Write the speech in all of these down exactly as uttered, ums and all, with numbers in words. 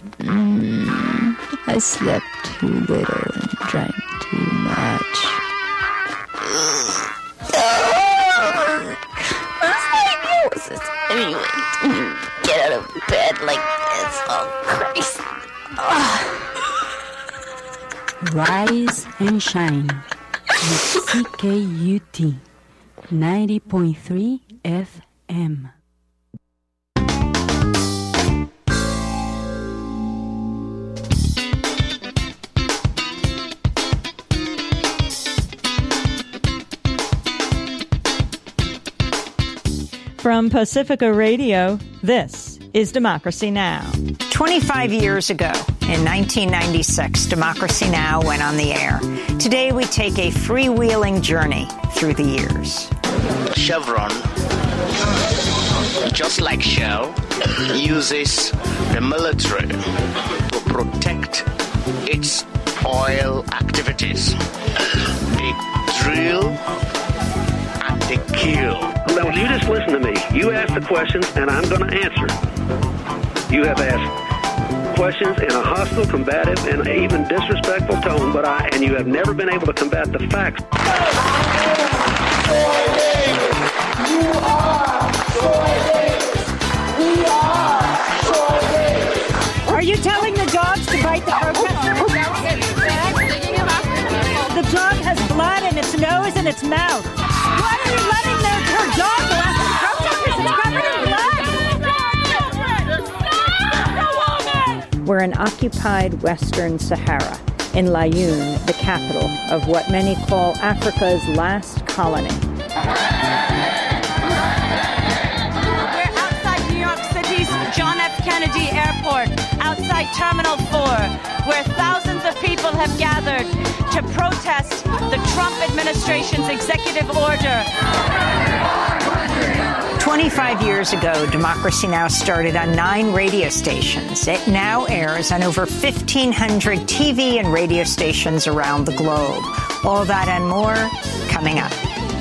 Mm, I slept too little and drank too much. Anyway, get out of bed like this. Oh, Christ. Oh. Rise and shine with C K U T ninety point three F M. From Pacifica Radio, this is Democracy Now! twenty-five years ago, in nineteen ninety-six, Democracy Now! Went on the air. Today, we take a freewheeling journey through the years. Chevron, just like Shell, uses the military to protect its oil activities. They drill and they kill. Now, you just listen to me. You ask the questions, and I'm going to answer. You have asked questions in a hostile, combative, and even disrespectful tone, but I and you have never been able to combat the facts. You are We are Are you telling the dogs to bite the protesters? The dog has blood in its nose and its mouth. Why are you letting their, her dog go after the protesters? It's covered in blood. We're in occupied Western Sahara, in Laayoune, the capital of what many call Africa's last colony. We're outside New York City's John F. Kennedy Airport, outside Terminal four, where thousands of people have gathered to protest the Trump administration's executive order. twenty-five years ago, Democracy Now! Started on nine radio stations. It now airs on over fifteen hundred T V and radio stations around the globe. All that and more coming up.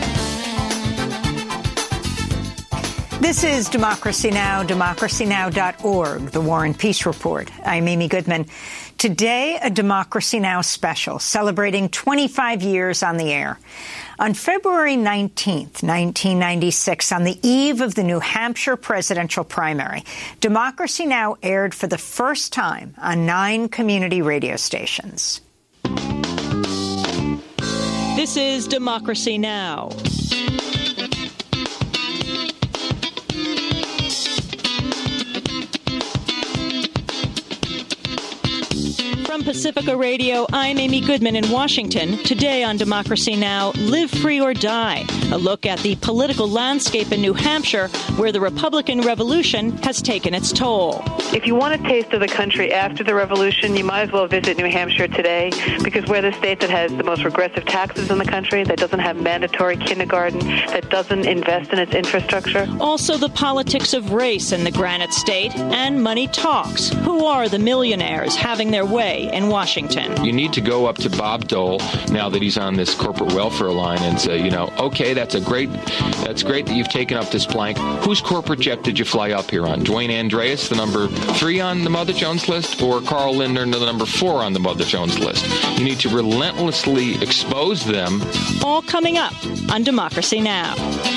This is Democracy Now!, democracy now dot org, the War and Peace Report. I'm Amy Goodman. Today, a Democracy Now! Special celebrating twenty-five years on the air. On February nineteenth, nineteen ninety-six, on the eve of the New Hampshire presidential primary, Democracy Now! Aired for the first time on nine community radio stations. This is Democracy Now! From Pacifica Radio, I'm Amy Goodman in Washington. Today on Democracy Now!, Live Free or Die, a look at the political landscape in New Hampshire, where the Republican Revolution has taken its toll. If you want a taste of the country after the revolution, you might as well visit New Hampshire today, because we're the state that has the most regressive taxes in the country, that doesn't have mandatory kindergarten, that doesn't invest in its infrastructure. Also the politics of race in the Granite State, and money talks. Who are the millionaires having their way in Washington? You need to go up to Bob Dole, now that he's on this corporate welfare line, and say, you know, okay, that's a great, that's great that you've taken up this plank. Whose corporate jet did you fly up here on? Dwayne Andreas, the number three on the Mother Jones list, or Carl Lindner, the number four on the Mother Jones list? You need to relentlessly expose them. All coming up on Democracy Now!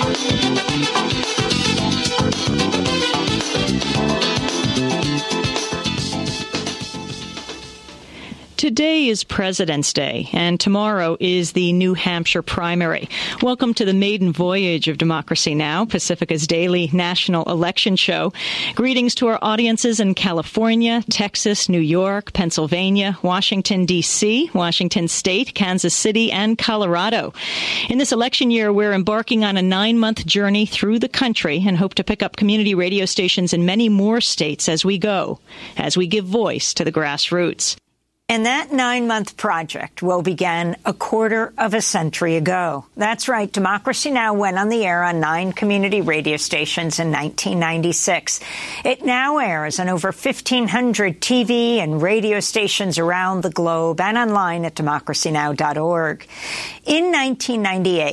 Today is President's Day, and tomorrow is the New Hampshire primary. Welcome to the maiden voyage of Democracy Now!, Pacifica's daily national election show. Greetings to our audiences in California, Texas, New York, Pennsylvania, Washington, D C, Washington State, Kansas City, and Colorado. In this election year, we're embarking on a nine-month journey through the country and hope to pick up community radio stations in many more states as we go, as we give voice to the grassroots. And that nine-month project will begin a quarter of a century ago. That's right. Democracy Now! Went on the air on nine community radio stations in nineteen ninety-six. It now airs on over fifteen hundred T V and radio stations around the globe and online at democracy now dot org. In nineteen ninety-eight,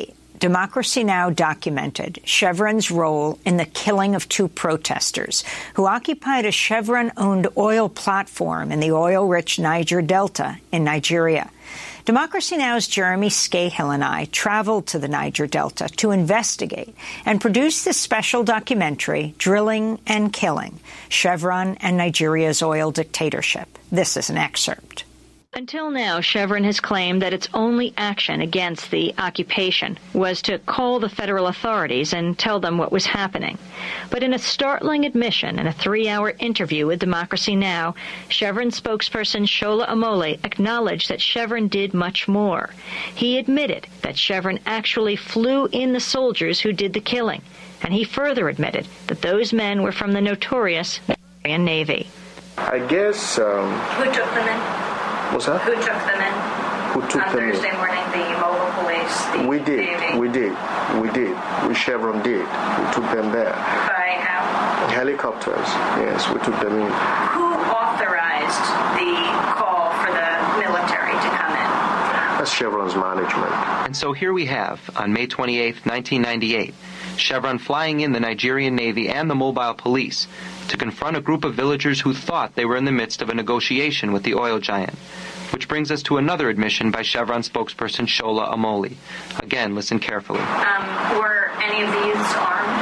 Democracy Now! Documented Chevron's role in the killing of two protesters who occupied a Chevron-owned oil platform in the oil-rich Niger Delta in Nigeria. Democracy Now!'s Jeremy Scahill and I traveled to the Niger Delta to investigate and produce this special documentary, Drilling and Killing, Chevron and Nigeria's Oil Dictatorship. This is an excerpt. Until now, Chevron has claimed that its only action against the occupation was to call the federal authorities and tell them what was happening. But in a startling admission in a three-hour interview with Democracy Now!, Chevron spokesperson Shola Omole acknowledged that Chevron did much more. He admitted that Chevron actually flew in the soldiers who did the killing, and he further admitted that those men were from the notorious Nigerian Navy. I guess... Um... Who took them in? What's that? Who took them in? Who took On them Thursday in? morning, the mobile police, the We did. Navy. We did. We did. We Chevron did. We took them there. By how? Helicopters. Yes, we took them in. Who authorized the call for the military to come in? That's Chevron's management. And so here we have, on May twenty-eighth, nineteen ninety-eight, Chevron flying in the Nigerian Navy and the mobile police to confront a group of villagers who thought they were in the midst of a negotiation with the oil giant. Which brings us to another admission by Chevron spokesperson Shola Omole. Again, listen carefully. Um, were any of the youths armed?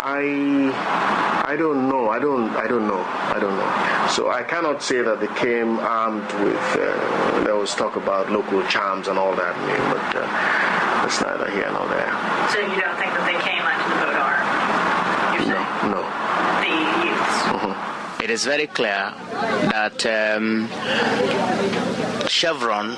I I don't know. I don't I don't know. I don't know. So I cannot say that they came armed with, uh, there was talk about local charms and all that, but uh, that's neither here nor there. So you don't think that they came onto the boat armed? You're saying? No, no. The youths? Mm-hmm. It is very clear that um, Chevron,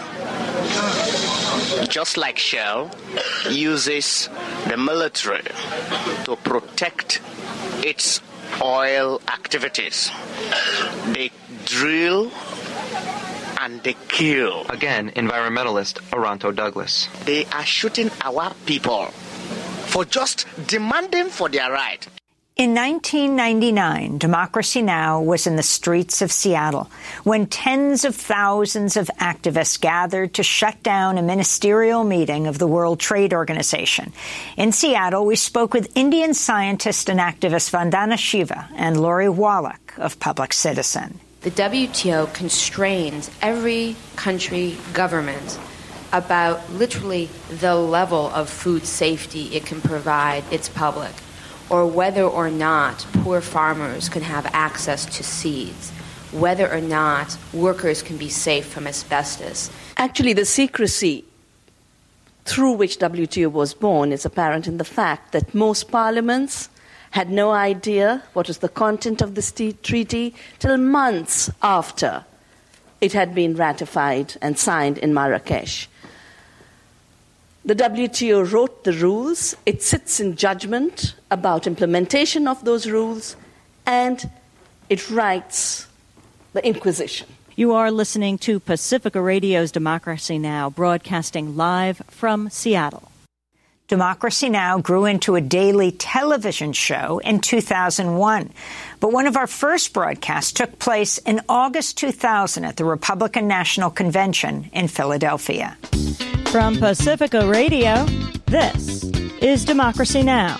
just like Shell, uses the military to protect its oil activities. They drill and they kill. Again, environmentalist Aranto Douglas. They are shooting our people for just demanding for their right. In nineteen ninety-nine, Democracy Now! Was in the streets of Seattle when tens of thousands of activists gathered to shut down a ministerial meeting of the World Trade Organization. In Seattle, we spoke with Indian scientist and activist Vandana Shiva and Lori Wallach of Public Citizen. The W T O constrains every country government about literally the level of food safety it can provide its public, or whether or not poor farmers can have access to seeds, whether or not workers can be safe from asbestos. Actually, the secrecy through which W T O was born is apparent in the fact that most parliaments had no idea what was the content of this treaty till months after it had been ratified and signed in Marrakesh. The W T O wrote the rules, it sits in judgment about implementation of those rules, and it writes the Inquisition. You are listening to Pacifica Radio's Democracy Now!, broadcasting live from Seattle. Democracy Now! Grew into a daily television show in two thousand one. But one of our first broadcasts took place in August two thousand at the Republican National Convention in Philadelphia. From Pacifica Radio, this is Democracy Now!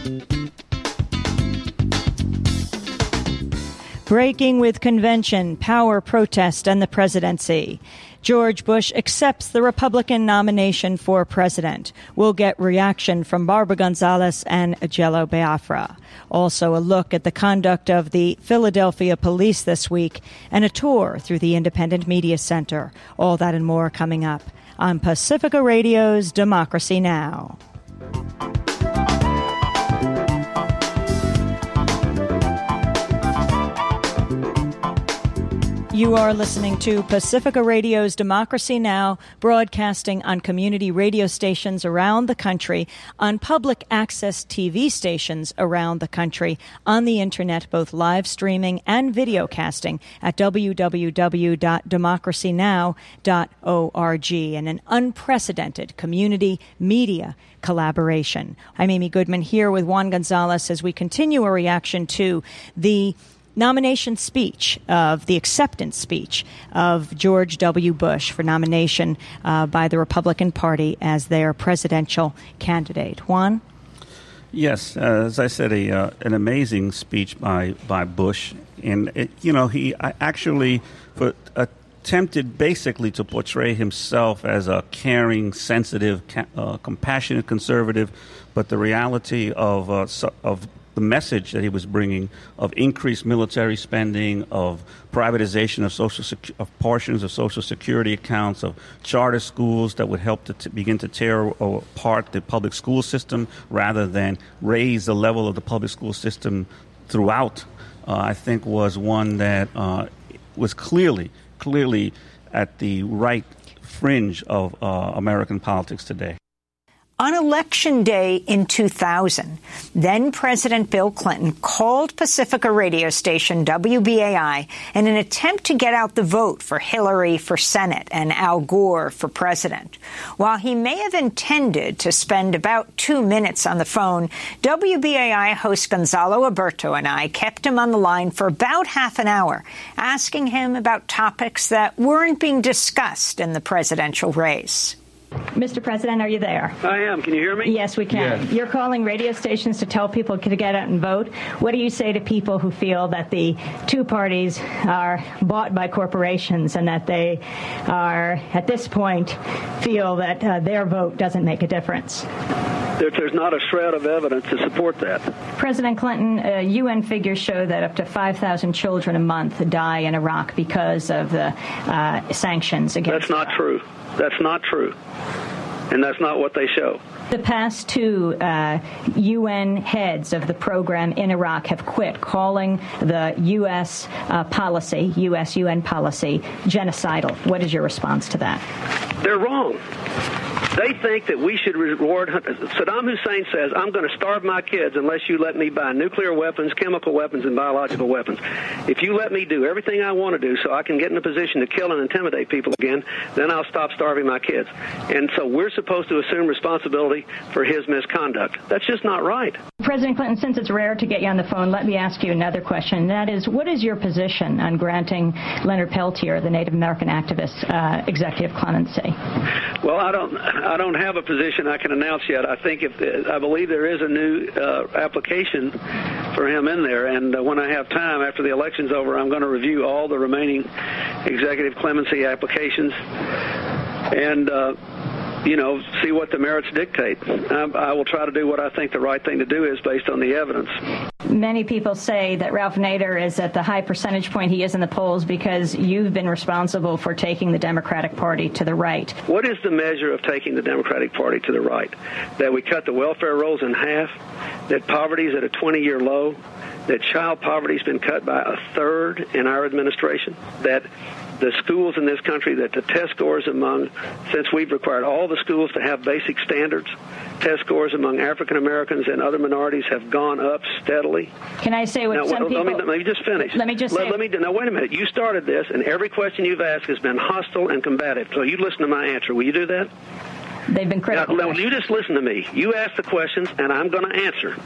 Breaking with convention, power protest, and the presidency. George Bush accepts the Republican nomination for president. We'll get reaction from Barbara Gonzalez and Jello Biafra. Also a look at the conduct of the Philadelphia police this week and a tour through the Independent Media Center. All that and more coming up on Pacifica Radio's Democracy Now! You are listening to Pacifica Radio's Democracy Now!, broadcasting on community radio stations around the country, on public access T V stations around the country, on the Internet, both live streaming and videocasting at w w w dot democracy now dot org, and an unprecedented community media collaboration. I'm Amy Goodman here with Juan Gonzalez as we continue a reaction to the nomination speech, of the acceptance speech of George W. Bush for nomination uh, by the Republican Party as their presidential candidate. Juan? Yes, uh, as I said, a uh, an amazing speech by, by Bush. And, it, you know, he actually for, attempted basically to portray himself as a caring, sensitive, uh, compassionate conservative. But the reality of uh, of the message that he was bringing of increased military spending, of privatization of social sec- of portions of Social Security accounts, of charter schools that would help to t- begin to tear apart the public school system rather than raise the level of the public school system throughout, uh, I think was one that uh, was clearly, clearly at the right fringe of uh, American politics today. On Election Day in two thousand, then-President Bill Clinton called Pacifica radio station W B A I in an attempt to get out the vote for Hillary for Senate and Al Gore for president. While he may have intended to spend about two minutes on the phone, W B A I host Gonzalo Alberto and I kept him on the line for about half an hour, asking him about topics that weren't being discussed in the presidential race. Mister President, are you there? I am. Can you hear me? Yes, we can. Yes. You're calling radio stations to tell people to get out and vote. What do you say to people who feel that the two parties are bought by corporations and that they are, at this point, feel that uh, their vote doesn't make a difference? There, there's not a shred of evidence to support that. President Clinton, uh, U N figures show that up to five thousand children a month die in Iraq because of the uh, sanctions against That's not Iraq. true. That's not true. And that's not what they show. The past two uh, U N heads of the program in Iraq have quit, calling the U S uh, policy, U S U N policy, genocidal. What is your response to that? They're wrong. They think that we should reward. Saddam Hussein says, I'm going to starve my kids unless you let me buy nuclear weapons, chemical weapons, and biological weapons. If you let me do everything I want to do so I can get in a position to kill and intimidate people again, then I'll stop starving my kids. And so we're supposed to assume responsibility for his misconduct. That's just not right. President Clinton, since it's rare to get you on the phone, let me ask you another question. That is, what is your position on granting Leonard Peltier, the Native American activist, uh, executive clemency? Well, I don't. I don't have a position I can announce yet. I think if the, I believe there is a new uh, application for him in there, and uh, when I have time after the election's over, I'm going to review all the remaining executive clemency applications and, uh, you know, see what the merits dictate. I, I will try to do what I think the right thing to do is based on the evidence. Many people say that Ralph Nader is at the high percentage point he is in the polls because you've been responsible for taking the Democratic Party to the right. What is the measure of taking the Democratic Party to the right? That we cut the welfare rolls in half, that poverty is at a twenty-year low, that child poverty has been cut by a third in our administration, that the schools in this country, that the test scores among, since we've required all the schools to have basic standards, test scores among African Americans and other minorities have gone up steadily. Can I say what now, some let people... Me, let me just finish. Let me just let, say... Let me, now, wait a minute. You started this, and every question you've asked has been hostile and combative. So you listen to my answer. Will you do that? They've been critical. Now, now, you just listen to me. You ask the questions, and I'm going to answer.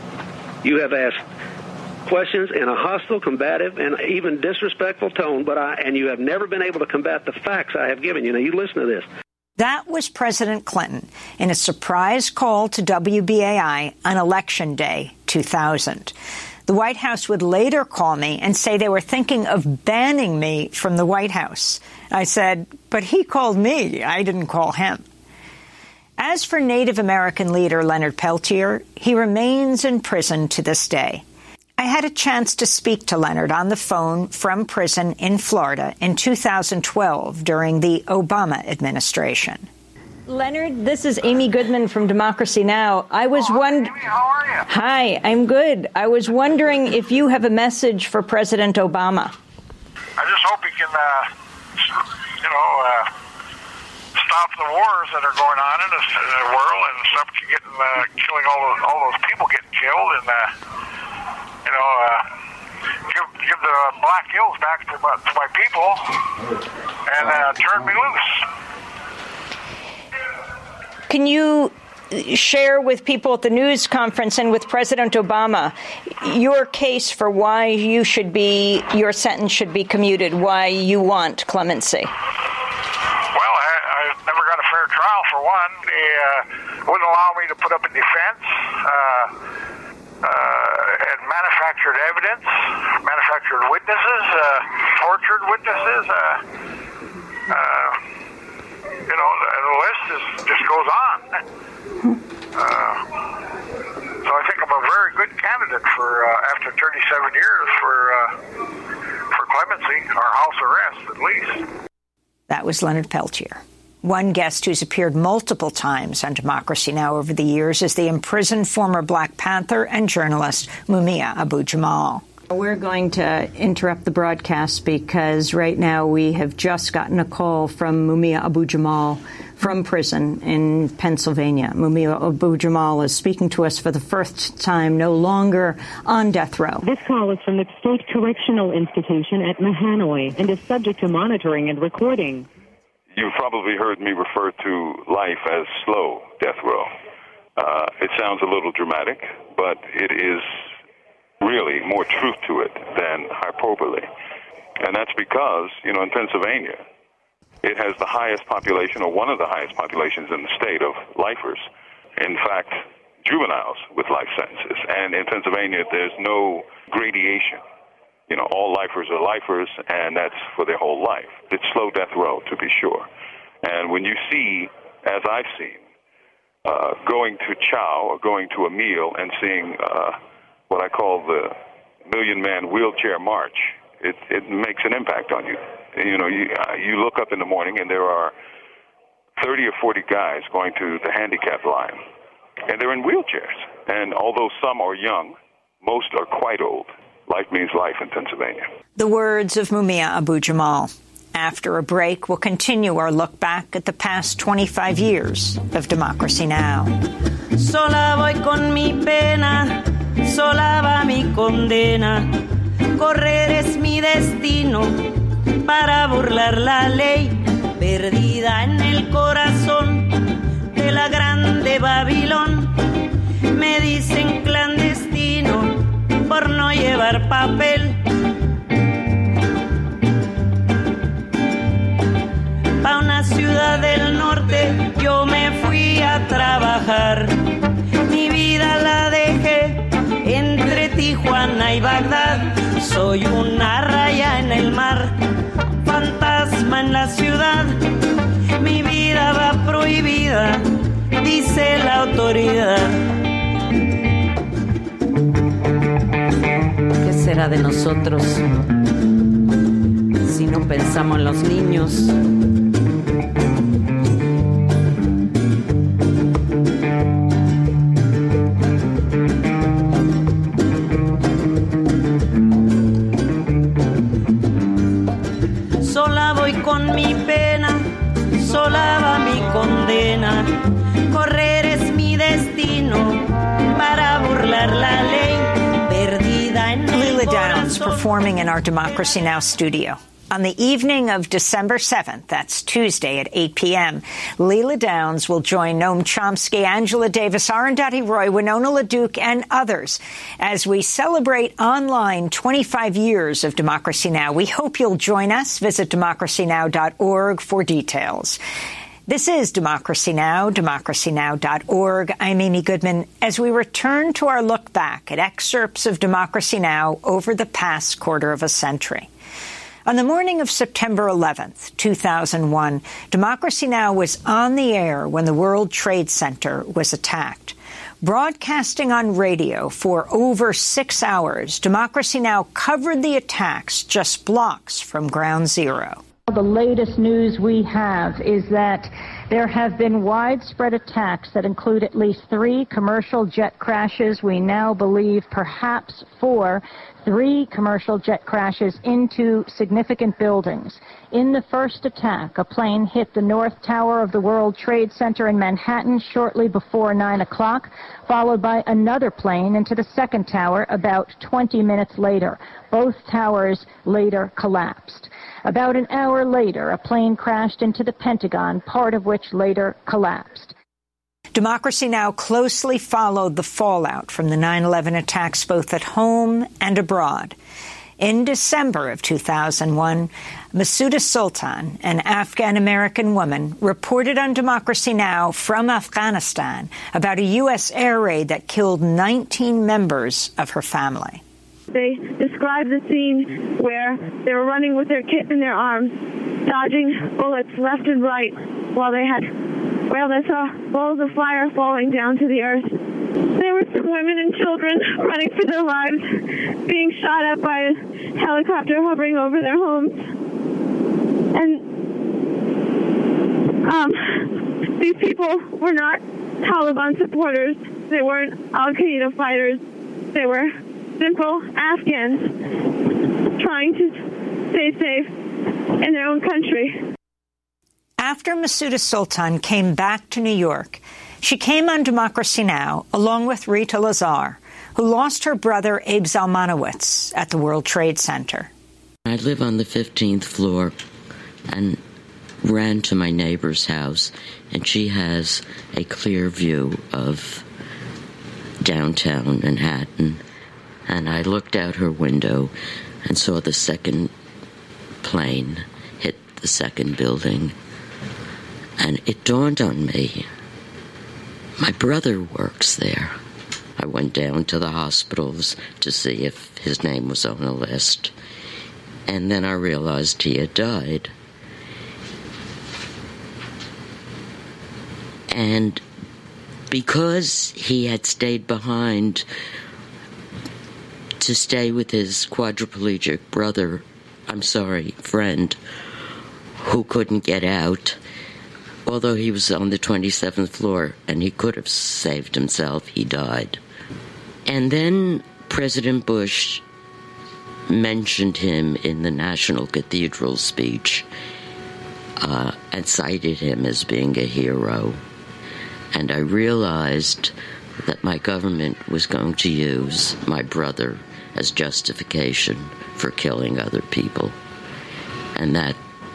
You have asked questions in a hostile, combative, and even disrespectful tone, but I and you have never been able to combat the facts I have given you. Now, you listen to this. That was President Clinton in a surprise call to W B A I on Election Day two thousand. The White House would later call me and say they were thinking of banning me from the White House. I said, but he called me. I didn't call him. As for Native American leader Leonard Peltier, he remains in prison to this day. I had a chance to speak to Leonard on the phone from prison in Florida in two thousand twelve during the Obama administration. Leonard, this is Amy Goodman from Democracy Now! I was oh, wondering... Amy, how are you? Hi, I'm good. I was wondering if you have a message for President Obama. I just hope he can, uh, you know, uh, stop the wars that are going on in the, in the world and stop getting, uh, killing all those, all those people getting killed and, uh, you know, uh, give give the Black Hills back to my, to my people and uh, turn me loose. Can you share with people at the news conference and with President Obama your case for why you should be, your sentence should be commuted, why you want clemency? Well, I, I never got a fair trial, for one. They uh, wouldn't allow me to put up a defense, uh, uh, and manufactured evidence, manufactured witnesses, uh, tortured witnesses. Uh, uh, you know, the, the list is, just goes on. Uh, so I think I'm a very good candidate for, uh, after thirty-seven years, for uh, for clemency, or house arrest, at least. That was Leonard Peltier. One guest who's appeared multiple times on Democracy Now! Over the years is the imprisoned former Black Panther and journalist Mumia Abu-Jamal. We're going to interrupt the broadcast because right now we have just gotten a call from Mumia Abu-Jamal from prison in Pennsylvania. Mumia Abu-Jamal is speaking to us for the first time, no longer on death row. This call is from the State Correctional Institution at Mahanoy and is subject to monitoring and recording. You've probably heard me refer to life as slow death row. Uh, it sounds a little dramatic, but it is really more truth to it than hyperbole. And that's because, you know, in Pennsylvania, it has the highest population, or one of the highest populations in the state, of lifers. In fact, juveniles with life sentences. And in Pennsylvania, there's no gradation. You know, all lifers are lifers, and that's for their whole life. It's slow death row, to be sure. And when you see, as I've seen, uh, going to chow or going to a meal and seeing uh, what I call the Million Man Wheelchair March, it, it makes an impact on you. You know, you, uh, you look up in the morning and there are thirty or forty guys going to the handicap line, and they're in wheelchairs. And although some are young, most are quite old. Life means life in Pennsylvania. The words of Mumia Abu-Jamal. After a break, we'll continue our look back at the past twenty-five years of Democracy Now! Sola voy con mi pena, sola va mi condena. Correr es mi destino para burlar la ley, perdida en el corazón de la grande Babilón. Me dicen clandestino por no llevar papel. Pa' una ciudad del norte yo me fui a trabajar. Mi vida la dejé entre Tijuana y Bagdad. Soy una raya en el mar, fantasma en la ciudad. Mi vida va prohibida, dice la autoridad. ¿Qué será de nosotros si no pensamos en los niños? Sola voy con mi pena, sola va mi condena. Correr es mi destino para burlar la ley. Perdida en Leila Downs performing in our Democracy Now! Studio. On the evening of December seventh, that's Tuesday at eight p.m., Leila Downs will join Noam Chomsky, Angela Davis, Arundhati Roy, Winona LaDuke, and others as we celebrate online twenty-five years of Democracy Now! We hope you'll join us. Visit democracy now dot org for details. This is Democracy Now!, democracy now dot org. I'm Amy Goodman as we return to our look back at excerpts of Democracy Now! Over the past quarter of a century. On the morning of September eleventh, two thousand one, Democracy Now! Was on the air when the World Trade Center was attacked. Broadcasting on radio for over six hours, Democracy Now! Covered the attacks just blocks from Ground Zero. The latest news we have is that there have been widespread attacks that include at least three commercial jet crashes. We now believe perhaps four. Three commercial jet crashes into significant buildings. In the first attack, a plane hit the North Tower of the World Trade Center in Manhattan shortly before nine o'clock, followed by another plane into the second tower about twenty minutes later. Both towers later collapsed. About an hour later, a plane crashed into the Pentagon, part of which later collapsed. Democracy Now! Closely followed the fallout from the nine eleven attacks both at home and abroad. In December of two thousand one, Masuda Sultan, an Afghan-American woman, reported on Democracy Now! From Afghanistan about a U S air raid that killed nineteen members of her family. They described the scene where they were running with their kit in their arms, dodging bullets left and right, while they had, while they saw balls of fire falling down to the earth. There were women and children running for their lives, being shot at by a helicopter hovering over their homes. And um, these people were not Taliban supporters. They weren't Al-Qaeda fighters. They were simple Afghans trying to stay safe in their own country. After Masuda Sultan came back to New York, she came on Democracy Now! Along with Rita Lazar, who lost her brother Abe Zalmanowitz at the World Trade Center. I live on the fifteenth floor and ran to my neighbor's house, and she has a clear view of downtown Manhattan. And I looked out her window and saw the second plane hit the second building. And it dawned on me, my brother works there. I went down to the hospitals to see if his name was on the list. And then I realized he had died. And because he had stayed behind to stay with his quadriplegic brother, I'm sorry, friend, who couldn't get out, although he was on the twenty-seventh floor and he could have saved himself, he died. And then President Bush mentioned him in the National Cathedral speech uh, and cited him as being a hero. And I realized that my government was going to use my brother as justification for killing other people. And that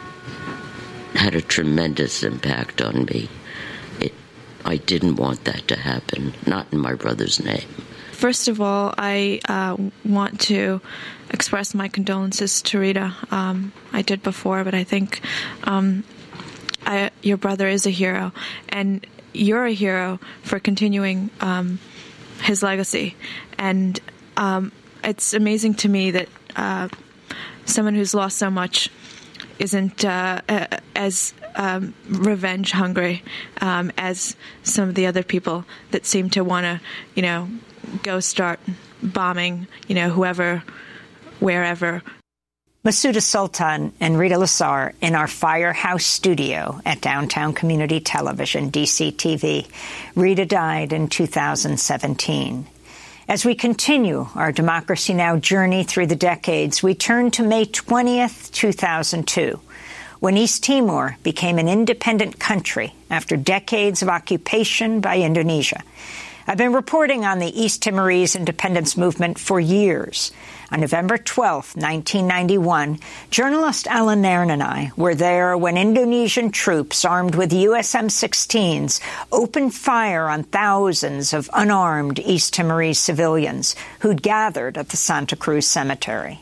had a tremendous impact on me. It, I didn't want that to happen, not in my brother's name. First of all, I uh, want to express my condolences to Rita. Um, I did before, but I think um, I, your brother is a hero, and you're a hero for continuing um, his legacy. And um, it's amazing to me that uh, someone who's lost so much isn't uh, uh, as um, revenge hungry um, as some of the other people that seem to want to, you know, go start bombing, you know, whoever, wherever. Masuda Sultan and Rita Lazar in our Firehouse studio at Downtown Community Television, D C T V. Rita died in two thousand seventeen. As we continue our Democracy Now! Journey through the decades, we turn to May twentieth, two thousand two, when East Timor became an independent country after decades of occupation by Indonesia. I've been reporting on the East Timorese independence movement for years. On November twelfth, nineteen ninety-one, journalist Alan Nairn and I were there when Indonesian troops armed with U S M sixteens opened fire on thousands of unarmed East Timorese civilians who'd gathered at the Santa Cruz Cemetery.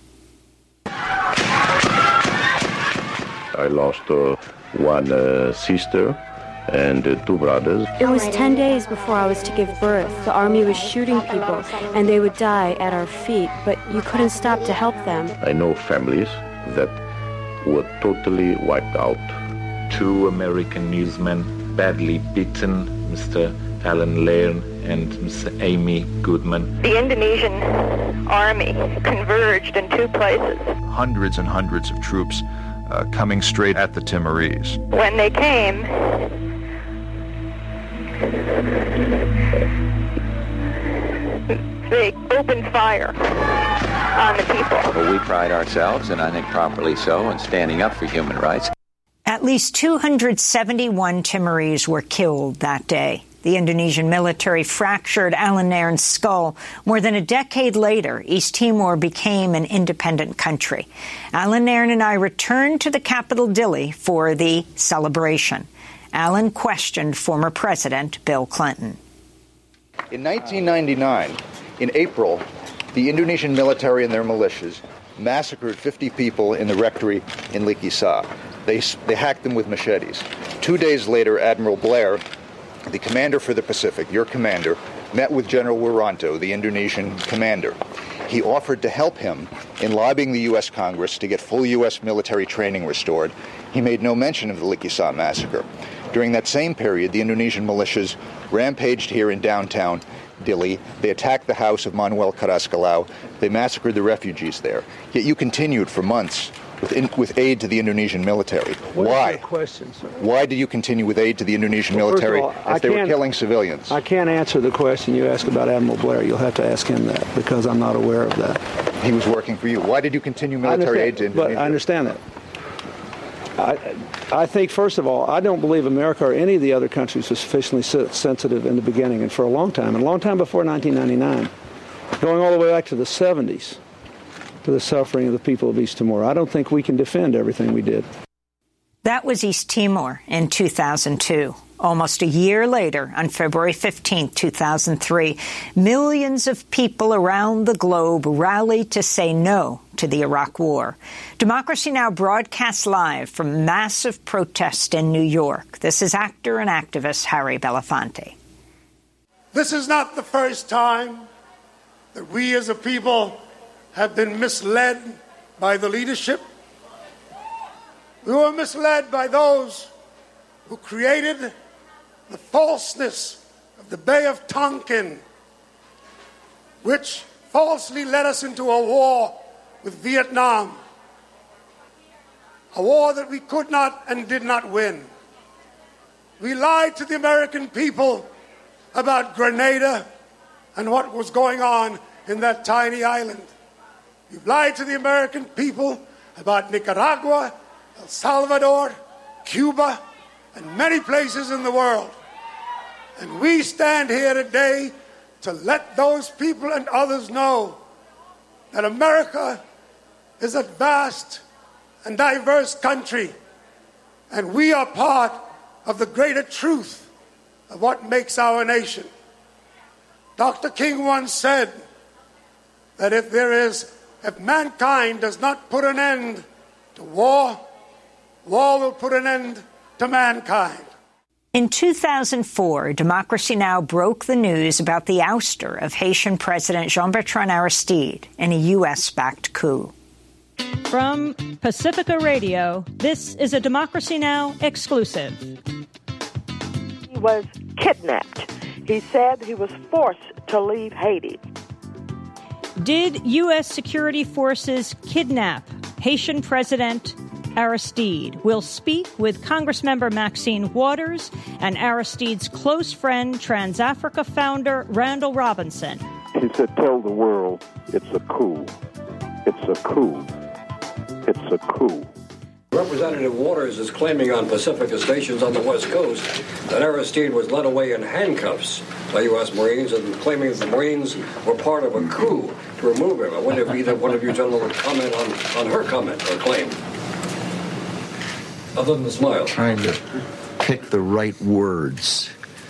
I lost uh, one uh, sister and uh, two brothers. It was ten days before I was to give birth. The army was shooting people, and they would die at our feet, but you couldn't stop to help them. I know families that were totally wiped out. Two American newsmen badly beaten, Mister Alan Nairn and Mister Amy Goodman. The Indonesian army converged in two places. Hundreds and hundreds of troops uh, coming straight at the Timorese. When they came, they opened fire on the people. Well, we pride ourselves, and I think properly so, in standing up for human rights. At least two hundred seventy-one Timorese were killed that day. The Indonesian military fractured Alan Nairn's skull. More than a decade later, East Timor became an independent country. Alan Nairn and I returned to the capital, Dili, for the celebration. Allen questioned former President Bill Clinton. In nineteen ninety-nine, in April, the Indonesian military and their militias massacred fifty people in the rectory in Likisar. They, they hacked them with machetes. Two days later, Admiral Blair, the commander for the Pacific, your commander, met with General Wiranto, the Indonesian commander. He offered to help him in lobbying the U S Congress to get full U S military training restored. He made no mention of the Likisar massacre. During that same period, the Indonesian militias rampaged here in downtown Dili. They attacked the house of Manuel Carrascalao. They massacred the refugees there. Yet you continued for months with, in, with aid to the Indonesian military. What Why? Is your question, sir? Why did you continue with aid to the Indonesian well, military all, as they were killing civilians? I can't answer the question you asked about Admiral Blair. You'll have to ask him that because I'm not aware of that. He was working for you. Why did you continue military aid to Indonesia? But I understand that. I, I think, first of all, I don't believe America or any of the other countries was sufficiently sensitive in the beginning and for a long time, and a long time before nineteen ninety-nine, going all the way back to the seventies, to the suffering of the people of East Timor. I don't think we can defend everything we did. That was East Timor in two thousand two. Almost a year later, on February fifteenth, two thousand three, millions of people around the globe rallied to say no to the Iraq War. Democracy Now! Broadcasts live from massive protest in New York. This is actor and activist Harry Belafonte. This is not the first time that we as a people have been misled by the leadership. We were misled by those who created the falseness of the Bay of Tonkin, which falsely led us into a war with Vietnam, a war that we could not and did not win. We lied to the American people about Grenada and what was going on in that tiny island. We've lied to the American people about Nicaragua, El Salvador, Cuba, and many places in the world. And we stand here today to let those people and others know that America is a vast and diverse country, and we are part of the greater truth of what makes our nation. Doctor King once said that if there is, if mankind does not put an end to war, war will put an end to mankind. In two thousand four, Democracy Now! Broke the news about the ouster of Haitian President Jean-Bertrand Aristide in a U S-backed coup. From Pacifica Radio, this is a Democracy Now! Exclusive. He was kidnapped. He said he was forced to leave Haiti. Did U S security forces kidnap Haitian President Aristide? We'll speak with Congressmember Maxine Waters and Aristide's close friend, Transafrica founder Randall Robinson. He said, tell the world it's a coup. It's a coup. It's a coup. Representative Waters is claiming on Pacifica stations on the West Coast that Aristide was led away in handcuffs by U S Marines and claiming that the Marines were part of a coup to remove him. I wonder if either one of you gentlemen would comment on, on her comment or claim. Other than the smile. Trying to pick the right words.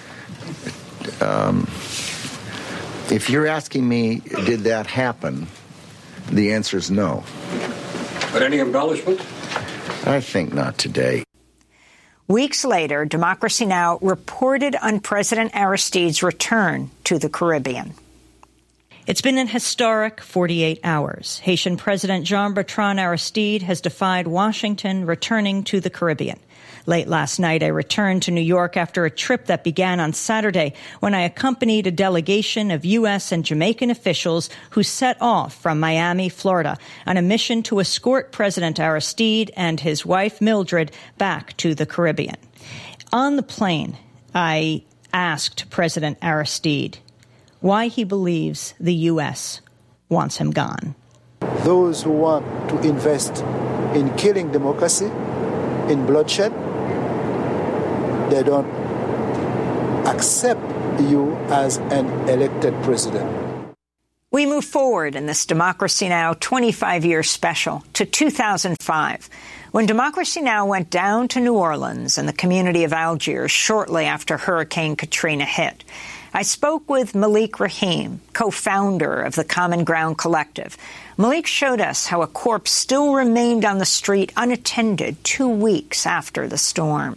Um, if you're asking me, did that happen? The answer is no. But any embellishment? I think not today. Weeks later, Democracy Now! Reported on President Aristide's return to the Caribbean. It's been an historic forty-eight hours. Haitian President Jean-Bertrand Aristide has defied Washington, returning to the Caribbean. Late last night, I returned to New York after a trip that began on Saturday when I accompanied a delegation of U S and Jamaican officials who set off from Miami, Florida, on a mission to escort President Aristide and his wife, Mildred, back to the Caribbean. On the plane, I asked President Aristide why he believes the U S wants him gone. Those who want to invest in killing democracy, in bloodshed, they don't accept you as an elected president. We move forward in this Democracy Now! twenty-five year special to two thousand five, when Democracy Now! Went down to New Orleans and the community of Algiers shortly after Hurricane Katrina hit. I spoke with Malik Rahim, co-founder of the Common Ground Collective. Malik showed us how a corpse still remained on the street unattended two weeks after the storm.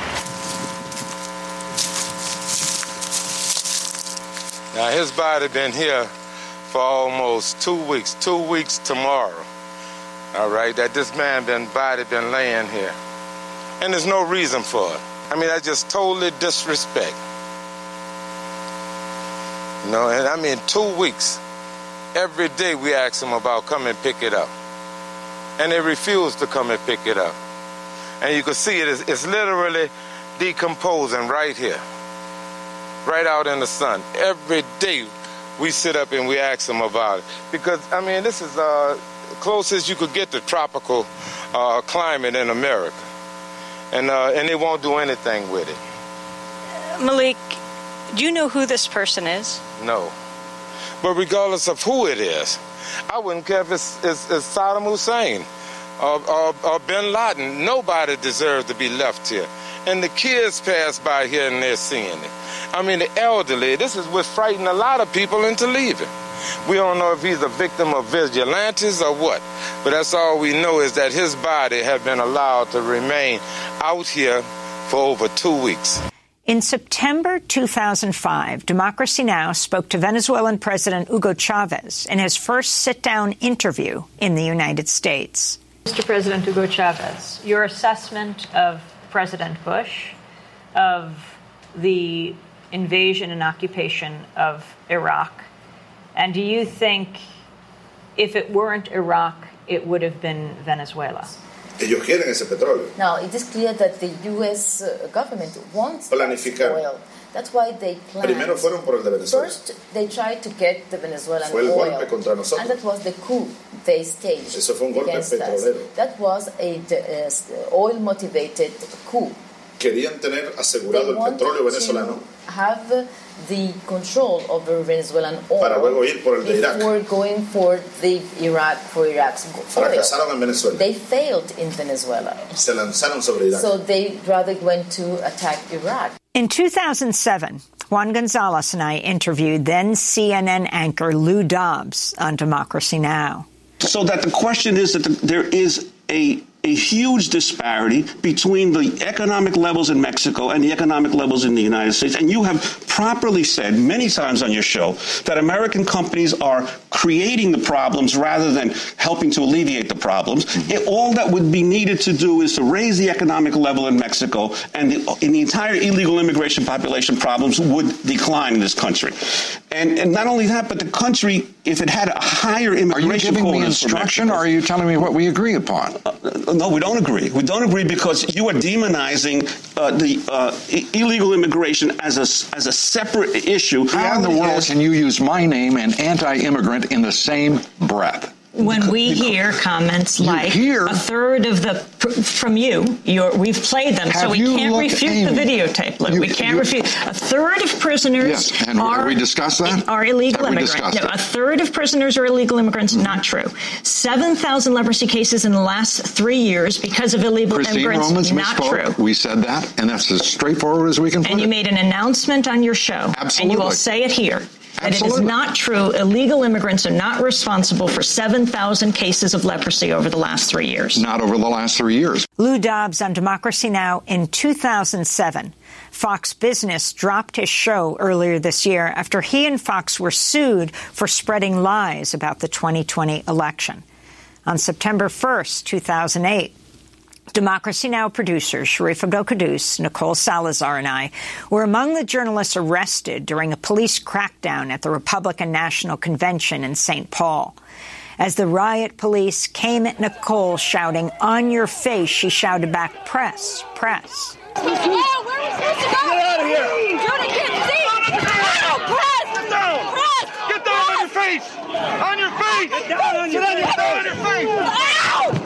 Now, his body been here for almost two weeks, two weeks tomorrow. All right, that this man been body been laying here. And there's no reason for it. I mean, that's just totally disrespect. You know, and I mean, two weeks. Every day we ask them about come and pick it up. And they refuse to come and pick it up. And you can see it, it's, it's literally decomposing right here. Right out in the sun. Every day we sit up and we ask them about it. Because, I mean, this is uh, closest you could get to tropical uh, climate in America. And, uh, and they won't do anything with it. Malik, do you know who this person is? No. But regardless of who it is, I wouldn't care if it's, it's, it's Saddam Hussein or, or, or Bin Laden. Nobody deserves to be left here. And the kids pass by here and they're seeing it. I mean, the elderly, this is what frightened a lot of people into leaving. We don't know if he's a victim of vigilantes or what, but that's all we know is that his body had been allowed to remain out here for over two weeks. In September two thousand five, Democracy Now! Spoke to Venezuelan President Hugo Chavez in his first sit-down interview in the United States. Mister President Hugo Chavez, your assessment of President Bush, of the invasion and occupation of Iraq, and do you think if it weren't Iraq, it would have been Venezuela? Ellos quieren ese petróleo. Now, it is clear that the U S government wants Planificaron. oil. That's why they planned. Primero fueron por el de Venezuela. First, they tried to get the Venezuelan Fue el oil. golpe contra nosotros. And that was the coup they staged Eso fue un golpe against petrolero. us. That was a uh, oil-motivated coup. Querían tener asegurado el petróleo venezolano. Have the control over Venezuelan oil para luego ir por el de Irak. Before going for the Iraq for Iraq's oil. Fracasaron en Venezuela. They failed in Venezuela. Se lanzaron sobre Irak. So they rather went to attack Iraq. In two thousand seven, Juan Gonzalez and I interviewed then C N N anchor Lou Dobbs on Democracy Now! So that the question is that the, there is a a huge disparity between the economic levels in Mexico and the economic levels in the United States. And you have properly said many times on your show that American companies are creating the problems rather than helping to alleviate the problems. Mm-hmm. It, all that would be needed to do is to raise the economic level in Mexico, and the, in the entire illegal immigration population problems would decline in this country. And, and not only that, but the country, if it had a higher immigration... Are you giving me instruction, or are you telling me what we agree upon? Uh, No, we don't agree. We don't agree because you are demonizing uh, the uh, I- illegal immigration as a, as a separate issue. How in the world is, can you use my name and anti-immigrant in the same breath? When we hear comments like hear, a third of the from you, you're, we've played them, so we can't refute Amy, the videotape. Look, you, we can't you, refute. A third of prisoners yes, and are, we discussed that? are illegal have immigrants. No, a third of prisoners are illegal immigrants. Mm-hmm. Not true. Seven thousand leprosy cases in the last three years because of illegal Christine immigrants. Romans not misspoke. true. We said that, and that's as straightforward as we can put and it. And you made an announcement on your show, Absolutely. and you will say it here. That Absolutely. it is not true. Illegal immigrants are not responsible for seven thousand cases of leprosy over the last three years. Not over the last three years. Lou Dobbs on Democracy Now! In two thousand seven. Fox Business dropped his show earlier this year after he and Fox were sued for spreading lies about the twenty twenty election. On September first, two thousand eight, Democracy Now! Producers Sharif Abdel-Quddus, Nicole Salazar, and I were among the journalists arrested during a police crackdown at the Republican National Convention in Saint Paul. As the riot police came at Nicole shouting, "On your face," she shouted back, "Press, press." Oh, where are we supposed to go? Get out of here! Jordan can't see! No, press! Get down! Press! Get down on your face! On your face! Get down on your face! Get down on your face! Ow!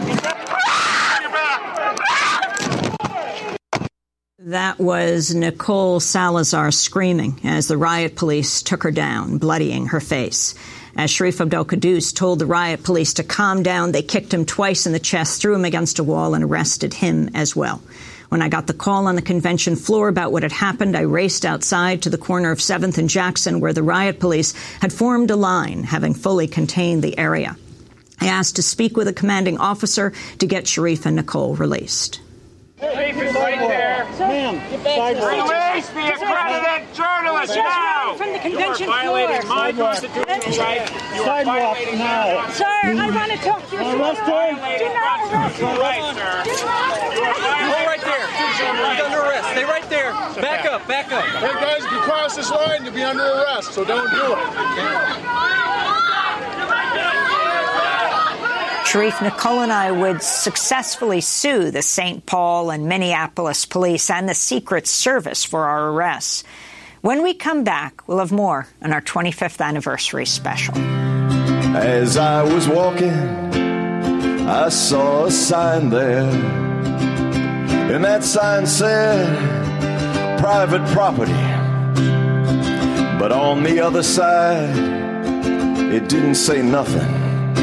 That was Nicole Salazar screaming as the riot police took her down, bloodying her face. As Sharif Abdel-Quddus told the riot police to calm down, they kicked him twice in the chest, threw him against a wall, and arrested him as well. When I got the call on the convention floor about what had happened, I raced outside to the corner of seventh and Jackson, where the riot police had formed a line, having fully contained the area. I asked to speak with a commanding officer to get Sharif and Nicole released. Sharif is right there. Ma'am, release the accredited journalist now! From the convention you are violating floor. my constitutional right. You are violating now. Sir, I want to talk to you. Arrest him. Do not arrest him. Right, sir. Go right there. He's under arrest. Stay right there. Back up, back up. Hey, guys, if you cross this line, you'll be under arrest, so don't do it. Sharif, Nicole and I would successfully sue the Saint Paul and Minneapolis police and the Secret Service for our arrests. When we come back, we'll have more on our twenty-fifth anniversary special. As I was walking, I saw a sign there, and that sign said, private property. But on the other side, it didn't say nothing.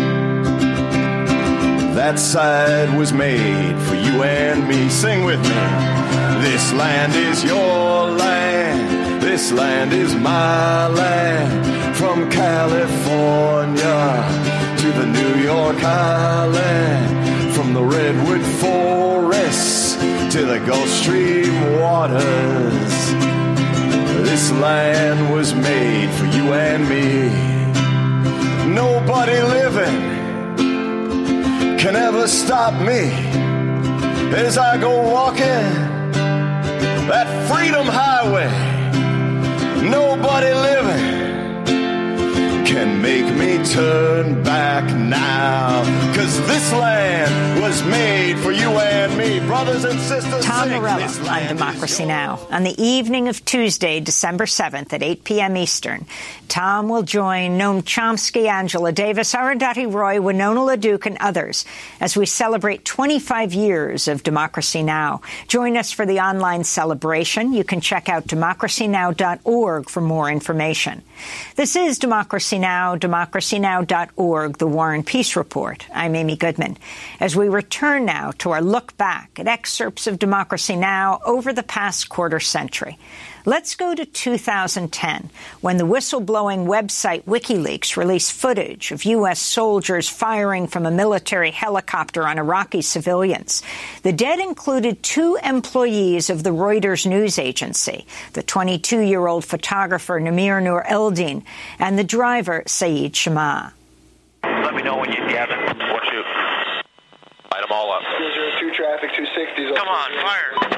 That side was made for you and me. Sing with me. This land is your land. This land is my land. From California to the New York Island. From the Redwood Forests to the Gulf Stream waters. This land was made for you and me. Nobody living can ever stop me as I go walking that freedom highway. Nobody living can make me turn back now, 'cause this land was made for you and me, brothers and sisters. Tom Morello on Democracy Now! On the evening of Tuesday, December seventh at eight p.m. Eastern, Tom will join Noam Chomsky, Angela Davis, Arundhati Roy, Winona LaDuke, and others as we celebrate twenty-five years of Democracy Now! Join us for the online celebration. You can check out democracy now dot org for more information. This is Democracy Now!, democracy now dot org, the War and Peace Report. I'm Amy Goodman. As we return now to our look back at excerpts of Democracy Now! Over the past quarter century. Let's go to two thousand ten, when the whistleblowing website WikiLeaks released footage of U S soldiers firing from a military helicopter on Iraqi civilians. The dead included two employees of the Reuters news agency, the twenty-two-year-old photographer Namir Nur Eldin and the driver Saeed Shama. Let me know when you have it. What you? Light them all up. zero two traffic, two sixty. Come on, fire.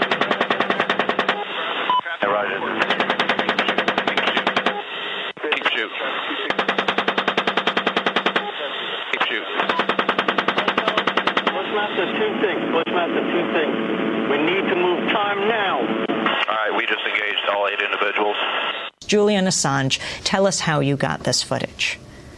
Hey, Roger. Keep shooting. Keep shooting. Bushmaster, two things. Bushmaster, two things. We need to move time now. All right, we just engaged all eight individuals. Julian Assange, tell us how you got this footage.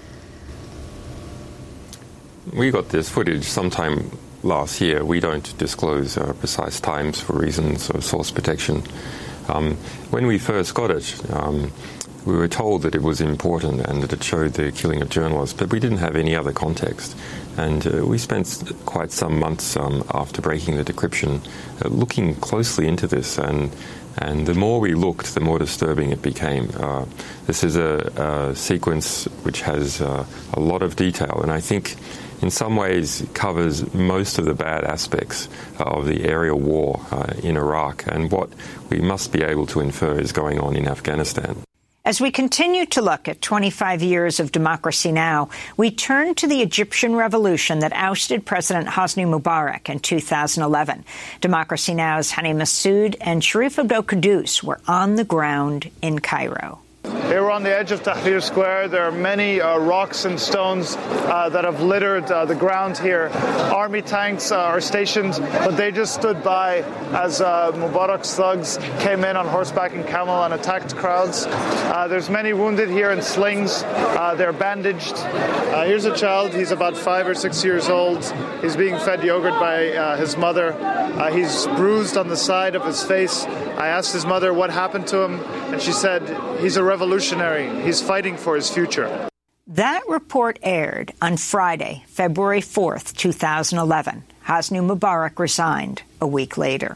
We got this footage sometime last year. We don't disclose uh, precise times for reasons of source protection. Um, when we first got it, um, we were told that it was important and that it showed the killing of journalists, but we didn't have any other context. And uh, we spent quite some months um, after breaking the decryption uh, looking closely into this, and and the more we looked, the more disturbing it became. Uh, this is a, a sequence which has uh, a lot of detail, and I think in some ways covers most of the bad aspects of the aerial war uh, in Iraq, and what we must be able to infer is going on in Afghanistan. As we continue to look at twenty-five years of Democracy Now!, we turn to the Egyptian revolution that ousted President Hosni Mubarak in two thousand eleven. Democracy Now!'s Hani Massoud and Sharif Abdel-Quddus were on the ground in Cairo. Here we're on the edge of Tahrir Square. There are many uh, rocks and stones uh, that have littered uh, the ground here. Army tanks uh, are stationed, but they just stood by as uh, Mubarak's thugs came in on horseback and camel and attacked crowds. Uh, there's many wounded here in slings. Uh, they're bandaged. Uh, here's a child. He's about five or six years old. He's being fed yogurt by uh, his mother. Uh, he's bruised on the side of his face. I asked his mother what happened to him, and she said he's a revolutionary. He's fighting for his future. That report aired on Friday, February fourth, two thousand eleven. Hosni Mubarak resigned a week later.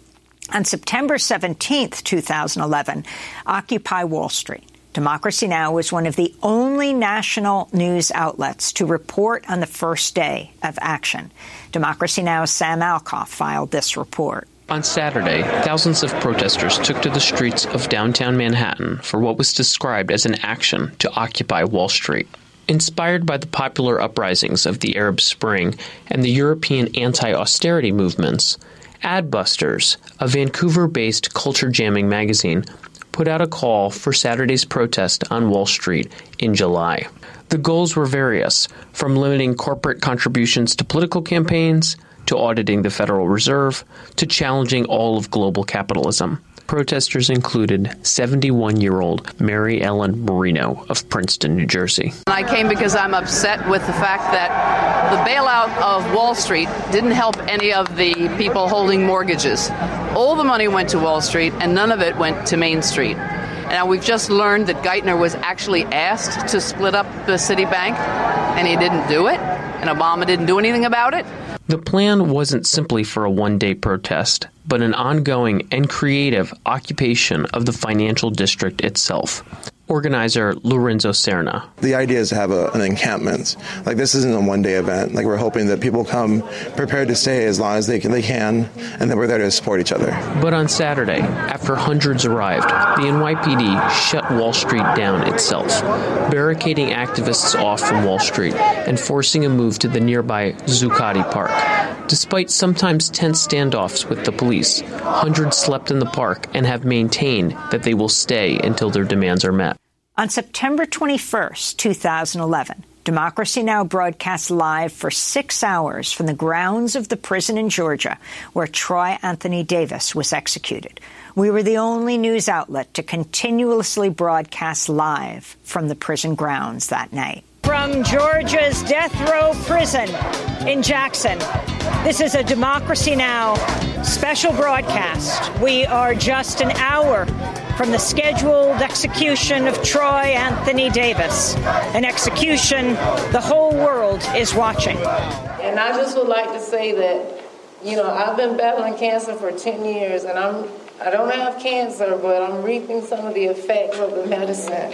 On September seventeenth, two thousand eleven, Occupy Wall Street. Democracy Now! Was one of the only national news outlets to report on the first day of action. Democracy Now!'s Sam Alcoff filed this report. On Saturday, thousands of protesters took to the streets of downtown Manhattan for what was described as an action to occupy Wall Street. Inspired by the popular uprisings of the Arab Spring and the European anti-austerity movements, Adbusters, a Vancouver-based culture-jamming magazine, put out a call for Saturday's protest on Wall Street in July. The goals were various, from limiting corporate contributions to political campaigns, to auditing the Federal Reserve, to challenging all of global capitalism. Protesters included seventy-one-year-old Mary Ellen Marino of Princeton, New Jersey. I came because I'm upset with the fact that the bailout of Wall Street didn't help any of the people holding mortgages. All the money went to Wall Street, and none of it went to Main Street. Now, we've just learned that Geithner was actually asked to split up the Citibank, and he didn't do it, and Obama didn't do anything about it. The plan wasn't simply for a one-day protest, but an ongoing and creative occupation of the financial district itself. Organizer Lorenzo Serna. The idea is to have a, an encampment. Like, this isn't a one-day event. Like, we're hoping that people come prepared to stay as long as they can, they can, and then we're there to support each other. But on Saturday, after hundreds arrived, the N Y P D shut Wall Street down itself, barricading activists off from Wall Street and forcing a move to the nearby Zuccotti Park. Despite sometimes tense standoffs with the police, hundreds slept in the park and have maintained that they will stay until their demands are met. On September twenty-first, two thousand eleven, Democracy Now! Broadcast live for six hours from the grounds of the prison in Georgia where Troy Anthony Davis was executed. We were the only news outlet to continuously broadcast live from the prison grounds that night. From Georgia's death row prison in Jackson, this is a Democracy Now! Special broadcast. We are just an hour from the scheduled execution of Troy Anthony Davis, an execution the whole world is watching. And I just would like to say that, you know, I've been battling cancer for ten years, and I'm, I don't have cancer, but I'm reaping some of the effects of the medicine.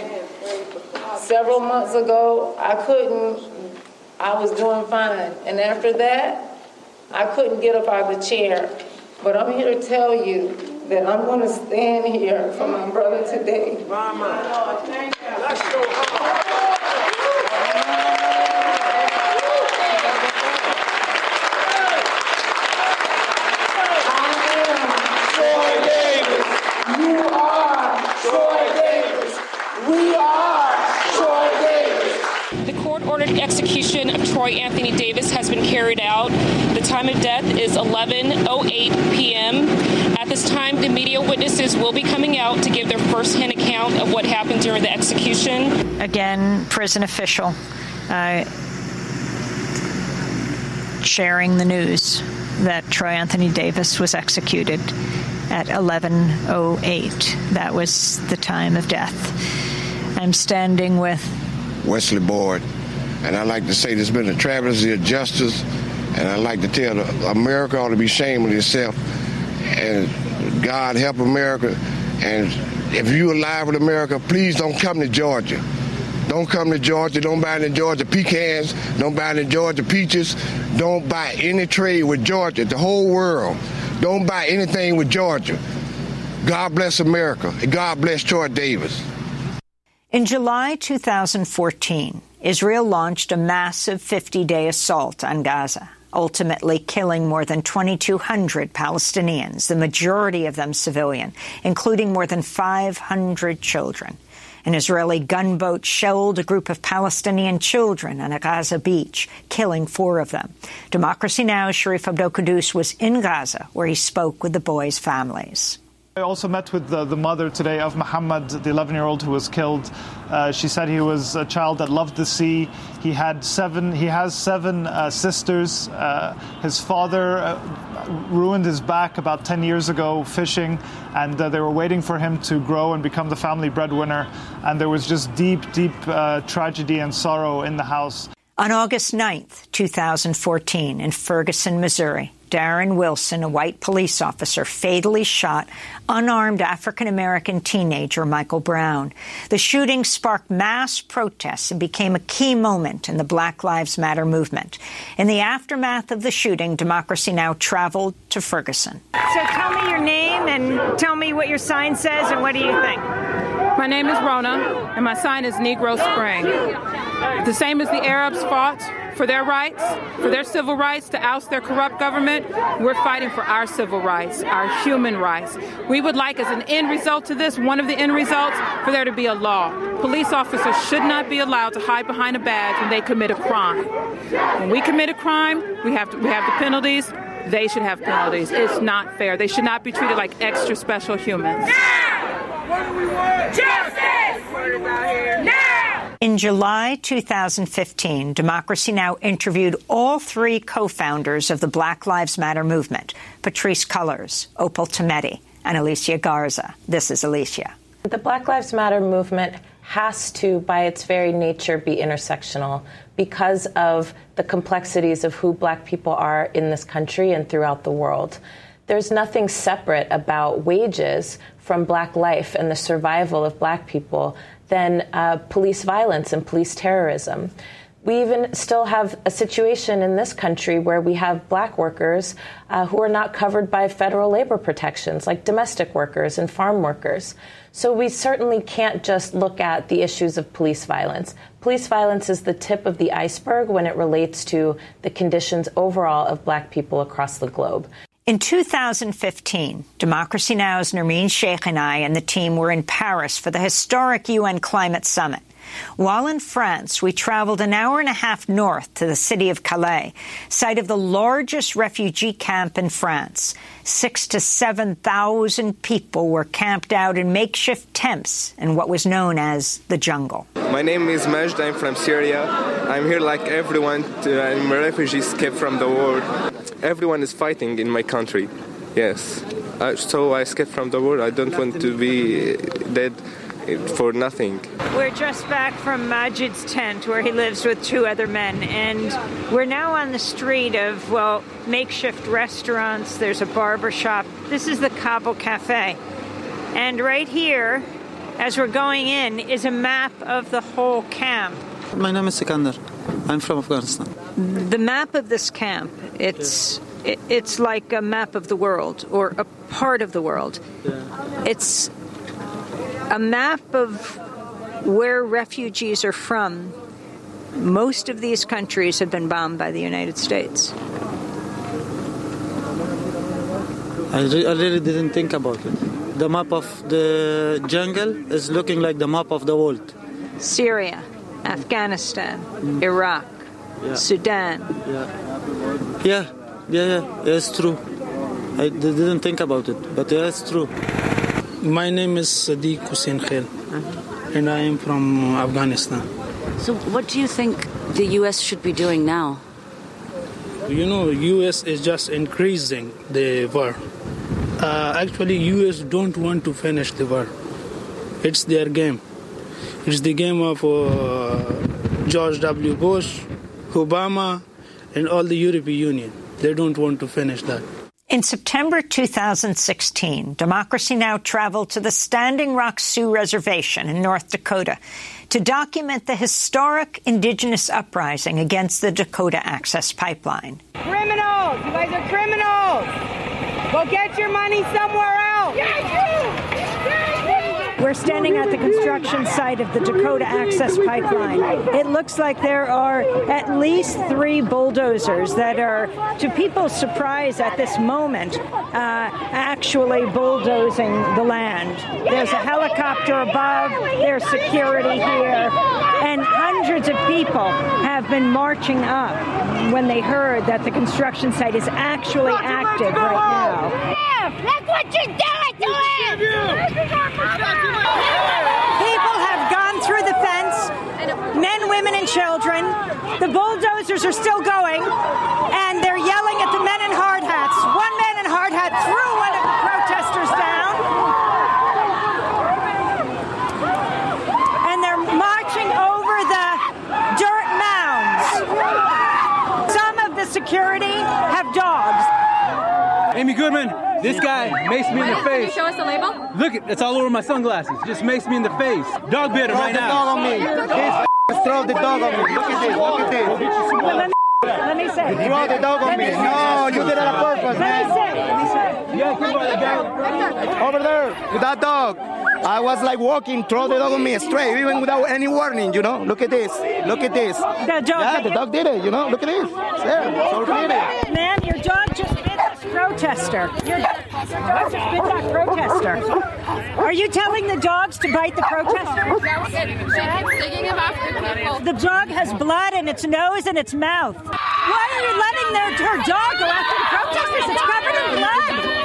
Several months ago, I couldn't, I was doing fine. And after that, I couldn't get up out of the chair. But I'm here to tell you that I'm going to stand here for my brother today. Mama. Thank you. Let's go. Execution of Troy Anthony Davis has been carried out. The time of death is eleven oh eight p.m. At this time, the media witnesses will be coming out to give their first-hand account of what happened during the execution. Again, prison official uh, sharing the news that Troy Anthony Davis was executed at eleven oh eight. That was the time of death. I'm standing with Wesley Boyd. And I'd like to say there's been a travesty of justice, and I'd like to tell the, America ought to be ashamed of itself, and God help America. And if you're alive with America, please don't come to Georgia. Don't come to Georgia. Don't buy any Georgia pecans. Don't buy any Georgia peaches. Don't buy any trade with Georgia, the whole world. Don't buy anything with Georgia. God bless America, and God bless Troy Davis. In July two thousand fourteen, Israel launched a massive fifty-day assault on Gaza, ultimately killing more than twenty-two hundred Palestinians, the majority of them civilian, including more than five hundred children. An Israeli gunboat shelled a group of Palestinian children on a Gaza beach, killing four of them. Democracy Now!'s Sharif Abdel-Quddus was in Gaza, where he spoke with the boys' families. I also met with the, the mother today of Muhammad, the eleven-year-old who was killed. Uh, she said he was a child that loved the sea. He had seven. He has seven uh, sisters. Uh, his father uh, ruined his back about ten years ago fishing, and uh, they were waiting for him to grow and become the family breadwinner. And there was just deep, deep uh, tragedy and sorrow in the house. On August ninth, two thousand fourteen, in Ferguson, Missouri, Darren Wilson, a white police officer, fatally shot unarmed African-American teenager Michael Brown. The shooting sparked mass protests and became a key moment in the Black Lives Matter movement. In the aftermath of the shooting, Democracy Now! Traveled to Ferguson. So tell me your name and tell me what your sign says and what do you think? My name is Rona, and my sign is Negro Spring. The same as the Arabs fought for their rights, for their civil rights, to oust their corrupt government, we're fighting for our civil rights, our human rights. We would like, as an end result to this, one of the end results, for there to be a law. Police officers should not be allowed to hide behind a badge when they commit a crime. When we commit a crime, we have to, we have the penalties. They should have penalties. It's not fair. They should not be treated like extra special humans. What do we want? Justice! Now! In July two thousand fifteen, Democracy Now! Interviewed all three co-founders of the Black Lives Matter movement, Patrisse Cullors, Opal Tometi, and Alicia Garza. This is Alicia. The Black Lives Matter movement has to, by its very nature, be intersectional because of the complexities of who Black people are in this country and throughout the world. There's nothing separate about wages from Black life and the survival of Black people than uh, police violence and police terrorism. We even still have a situation in this country where we have Black workers uh, who are not covered by federal labor protections, like domestic workers and farm workers. So we certainly can't just look at the issues of police violence. Police violence is the tip of the iceberg when it relates to the conditions overall of Black people across the globe. In two thousand fifteen, Democracy Now!'s Nermeen Sheikh and I and the team were in Paris for the historic U N Climate Summit. While in France, we traveled an hour and a half north to the city of Calais, site of the largest refugee camp in France. Six to seven thousand people were camped out in makeshift tents in what was known as the jungle. My name is Majd. I'm from Syria. I'm here like everyone. To, I'm a refugee escaped from the war. Everyone is fighting in my country. Yes. Uh, so I escaped from the war. I don't want to be dead for nothing. We're just back from Majid's tent where he lives with two other men, and we're now on the street of, well, makeshift restaurants. There's a barber shop. This is the Kabul Cafe. And right here, as we're going in, is a map of the whole camp. My name is Sikandar. I'm from Afghanistan. The map of this camp, it's it, it's like a map of the world, or a part of the world. Yeah. It's a map of where refugees are from. Most of these countries have been bombed by the United States. I, re- I really didn't think about it. The map of the jungle is looking like the map of the world. Syria, Afghanistan, mm. Iraq, yeah. Sudan. Yeah. yeah, yeah, yeah, it's true. I didn't think about it, but yeah, it's true. My name is Sadiq Hussein Khail, uh-huh. and I am from Afghanistan. So what do you think the U S should be doing now? You know, U S is just increasing the war. Uh, actually, U S don't want to finish the war. It's their game. It's the game of uh, George W. Bush, Obama, and all the European Union. They don't want to finish that. In September two thousand sixteen, Democracy Now! Traveled to the Standing Rock Sioux Reservation in North Dakota to document the historic indigenous uprising against the Dakota Access Pipeline. Criminals! You guys are criminals! Go get your money somewhere else! We're standing at the construction site of the Dakota Access Pipeline. It looks like there are at least three bulldozers that are, to people's surprise at this moment, uh, actually bulldozing the land. There's a helicopter above, there's security here, and hundreds of people have been marching up when they heard that the construction site is actually active right now. Look what you did to him! People have gone through the fence, men, women, and children. The bulldozers are still going, and they're yelling at the men in hard hats. One Amy Goodman, this guy maced me in the face. Can you show us the label? Look, it's all over my sunglasses. Just maced me in the face. Dog bit him right now. Dog on me. This throw the dog on me. Look at this. Look at this. Let me say. You throw the dog on me. No, you did it on purpose, man. Let me say. Let me say. Yeah, come on, the dog. Over there with that dog. I was like walking, throw the dog on me straight, even without any warning, you know. Look at this. Look at this. The dog. Yeah, the dog did it, you know. Look at this. There. So did it. Man, your dog just bit this protester. Your, your dog just bit that protester. Are you telling the dogs to bite the protester? The dog has blood in its nose and its mouth. Why are you letting their, her dog go after the protesters? It's covered in blood.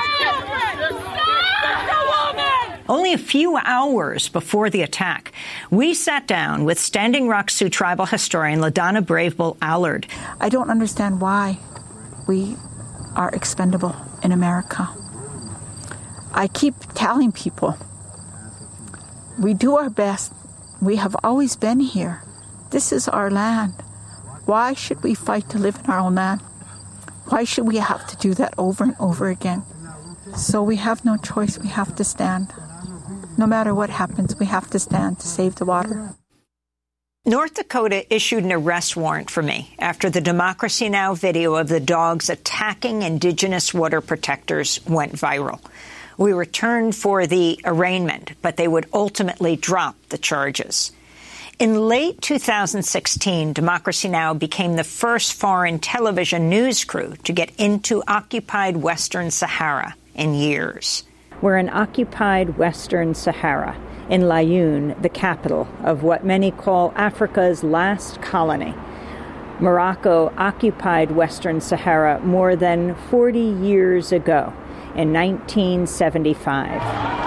Only a few hours before the attack, we sat down with Standing Rock Sioux tribal historian LaDonna Bravebull Allard. I don't understand why we are expendable in America. I keep telling people, we do our best. We have always been here. This is our land. Why should we fight to live in our own land? Why should we have to do that over and over again? So we have no choice. We have to stand. No matter what happens, we have to stand to save the water. North Dakota issued an arrest warrant for me after the Democracy Now! Video of the dogs attacking Indigenous water protectors went viral. We returned for the arraignment, but they would ultimately drop the charges. In late two thousand sixteen, Democracy Now! Became the first foreign television news crew to get into occupied Western Sahara in years. We're in occupied Western Sahara, in Laayoune, the capital of what many call Africa's last colony. Morocco occupied Western Sahara more than forty years ago, in nineteen seventy-five.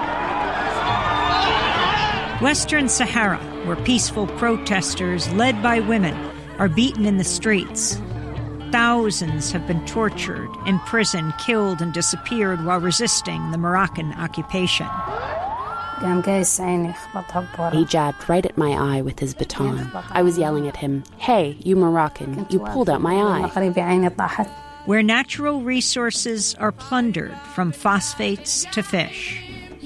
Western Sahara, where peaceful protesters led by women are beaten in the streets. Thousands have been tortured, imprisoned, killed, and disappeared while resisting the Moroccan occupation. He jabbed right at my eye with his baton. I was yelling at him, "Hey, you Moroccan, you pulled out my eye." Where natural resources are plundered, from phosphates to fish.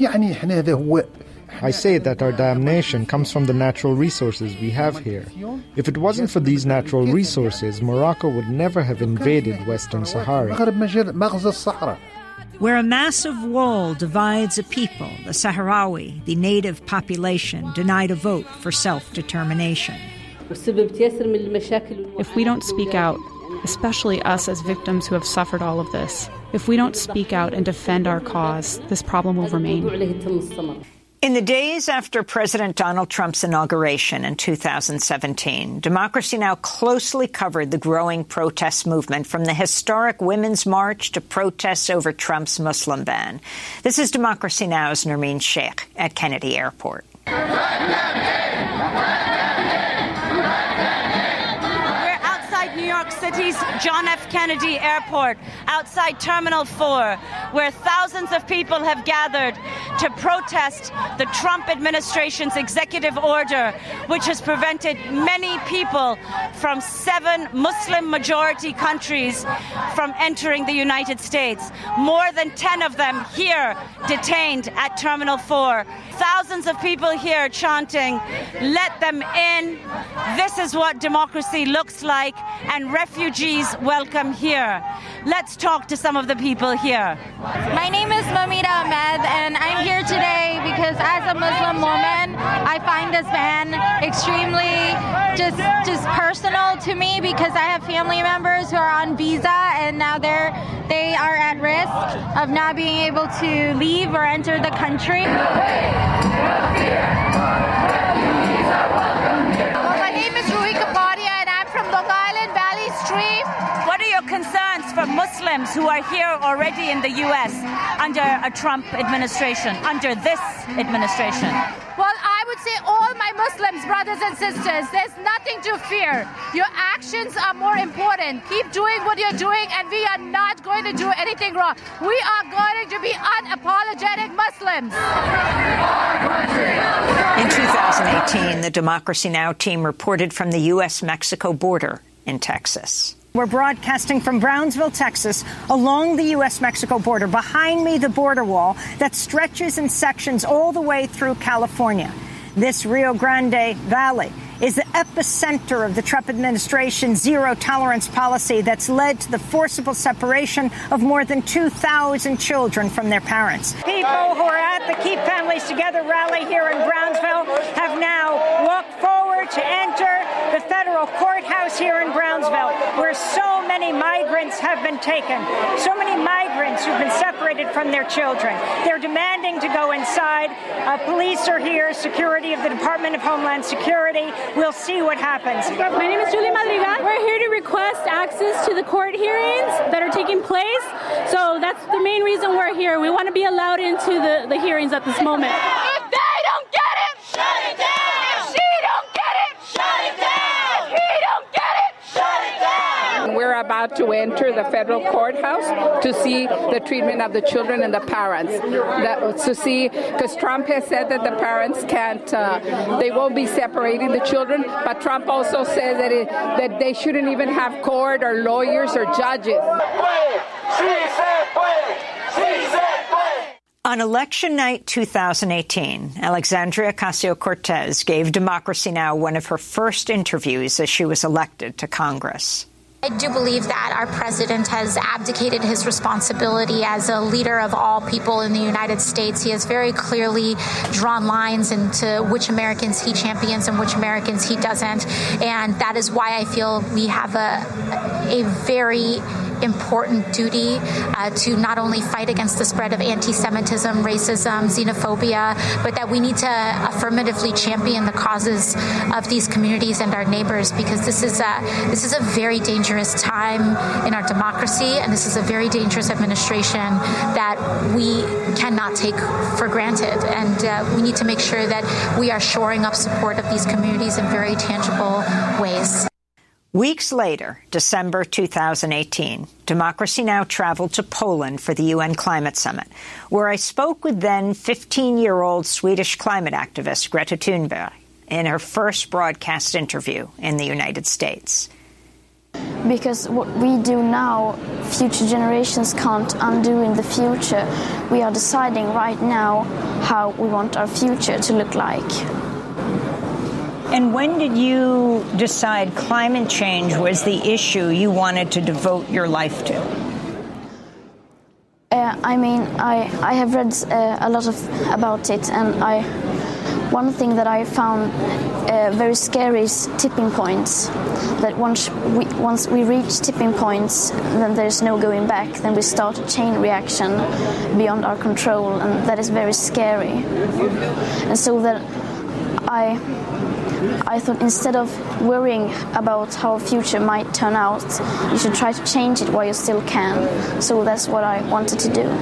I say that our damnation comes from the natural resources we have here. If it wasn't for these natural resources, Morocco would never have invaded Western Sahara. Where a massive wall divides a people, the Sahrawi, the native population, denied a vote for self-determination. If we don't speak out, especially us as victims who have suffered all of this, if we don't speak out and defend our cause, this problem will remain. In the days after President Donald Trump's inauguration in two thousand seventeen, Democracy Now! Closely covered the growing protest movement, from the historic Women's March to protests over Trump's Muslim ban. This is Democracy Now!'s Nermeen Sheikh at Kennedy Airport. We're outside New York City's John F. Kennedy Airport, outside Terminal four, where thousands of people have gathered to protest the Trump administration's executive order, which has prevented many people from seven Muslim-majority countries from entering the United States. More than ten of them here detained at Terminal four. Thousands of people here chanting, "Let them in. This is what democracy looks like, and refugees welcome here." Let's talk to some of the people here. My name is Mamita Ahmed, and I'm here today because as a Muslim woman, I find this ban extremely just just personal to me, because I have family members who are on visa and now they're they are at risk of not being able to leave or enter the country. Well, my name is Ruhi Kapadia, and I'm from Long Island Valley Stream. What are your concerns for Muslims who are here already in the U S under a Trump administration, under this administration? Well, I would say all my Muslims, brothers and sisters, there's nothing to fear. Your actions are more important. Keep doing what you're doing, and we are not going to do anything wrong. We are going to be unapologetic Muslims. In two thousand eighteen, the Democracy Now! Team reported from the U S Mexico border in Texas. We're broadcasting from Brownsville, Texas, along the U S Mexico border. Behind me, the border wall that stretches in sections all the way through California. This Rio Grande Valley is the epicenter of the Trump administration's zero-tolerance policy that's led to the forcible separation of more than two thousand children from their parents. People who are at the Keep Families Together rally here in Brownsville have now walked forward to enter the federal courthouse here in Brownsville, where so many migrants have been taken, so many migrants who've been separated from their children. They're demanding to go inside. Uh, police are here, security of the Department of Homeland Security. We'll see what happens. My name is Julie Madrigal. We're here to request access to the court hearings that are taking place. So that's the main reason we're here. We want to be allowed into the, the hearings at this moment. If they don't get it, shut it down. She don't get it, shut it down. He don't get it, shut it down. We're about to enter the federal courthouse to see the treatment of the children and the parents. That, to see, because Trump has said that the parents can't, uh, they won't be separating the children, but Trump also says that, it, that they shouldn't even have court or lawyers or judges. She said play. She said play. On election night two thousand eighteen, Alexandria Ocasio-Cortez gave Democracy Now! One of her first interviews as she was elected to Congress. I do believe that our president has abdicated his responsibility as a leader of all people in the United States. He has very clearly drawn lines into which Americans he champions and which Americans he doesn't. And that is why I feel we have a, a very important duty uh, to not only fight against the spread of anti-Semitism, racism, xenophobia, but that we need to affirmatively champion the causes of these communities and our neighbors, because this is a this is a very dangerous time in our democracy, and this is a very dangerous administration that we cannot take for granted. And uh, we need to make sure that we are shoring up support of these communities in very tangible ways. Weeks later, December two thousand eighteen, Democracy Now! Traveled to Poland for the U N Climate Summit, where I spoke with then fifteen-year-old Swedish climate activist Greta Thunberg in her first broadcast interview in the United States. Because what we do now, future generations can't undo in the future. We are deciding right now how we want our future to look like. And when did you decide climate change was the issue you wanted to devote your life to? Uh, I mean, I, I have read uh, a lot of about it, and I one thing that I found uh, very scary is tipping points. That once we, once we reach tipping points, then there's no going back. Then we start a chain reaction beyond our control, and that is very scary. And so that I... I thought instead of worrying about how a future might turn out, you should try to change it while you still can. So that's what I wanted to do.